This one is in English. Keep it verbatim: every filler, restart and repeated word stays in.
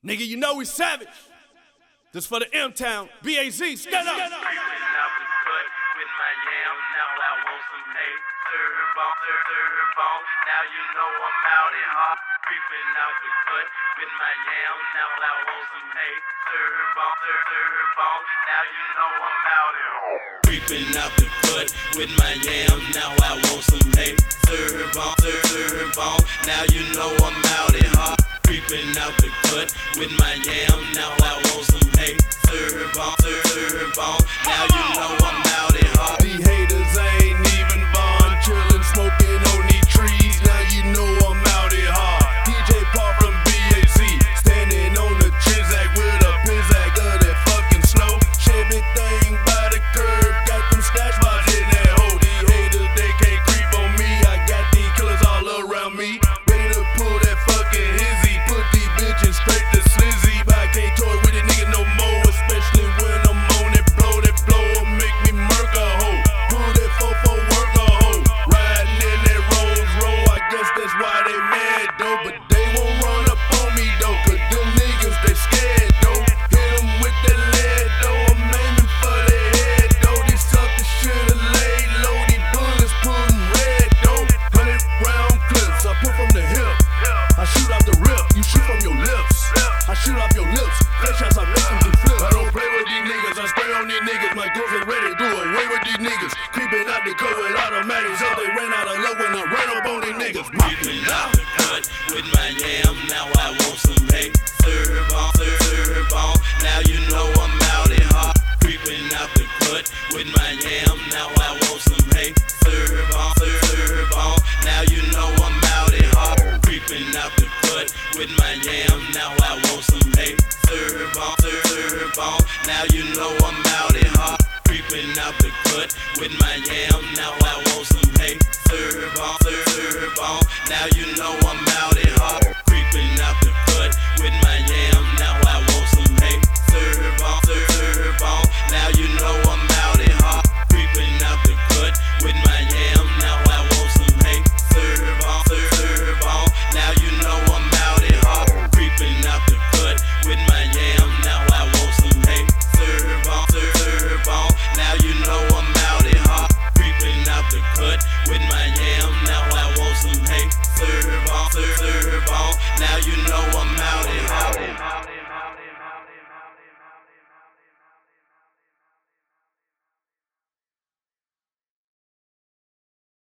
Nigga, you know we savage. This for the M-Town, B A Z, stand up. Creeping out the cut with my yams, now I want some hay. Serve on, serve, serve on, now you know I'm out and hot. Creeping out the cut with my yams, now I want some hay. Serve on, serve, serve on, now you know I'm out and hot. Creeping out the cut with my yams, now I want some hay. Serve on, serve, serve on, now you know I'm out and hot. Creeping out the cut with my yams, now I want some hay. Serve on, serve, serve on, now you know I'm out and hot. These haters ain't even born, chillin', smoking on these trees. Now you know I'm out and hard. D J Paul from B A Z, standing on the Trizac with a Pizac of that fucking snow. Chevy thing by the curb, got them stash bars in that hole. These haters, they can't creep on me. I got these killers all around me, ready to pull that fucking hizzy. Put these bitches straight to slizzy, but I can't toy with a nigga no more, especially when I'm on it. Blow that blow, make me murk a hoe. Pull that fofo, work a hoe. Riding in that Rolls Royce, I guess that's why they mad though. But they won't run up on me though, cause them niggas, they scared though. Hit them with that lead though, I'm aiming for their head though. These suckers should've laid low, these bullets pulling red though. Hundred round clips, I put from the hip, I shoot out the rip, you shoot from your lips. I shoot off your lips, flash shots, I make them do flip. I don't play with these niggas, I spray on these niggas. My girls ain't ready to do away with these niggas. Creeping out the cut with automatics, so they ran out of luck when I ran up on these niggas. Creeping out the cut with my yams, now I want some hay. Serve on, serve, serve on, now you know I'm out and hot. Creeping out the cut with my yams, now I want some hay. Serve on, serve, serve on, now you know I'm out and hot. Creeping out the cut with my yams, now I want some hay. Serve on, serve, serve on, now you know I'm out and hot. Creeping out the cut with my yams, now I want some hay. Serve on, serve, serve on, now you know I'm out and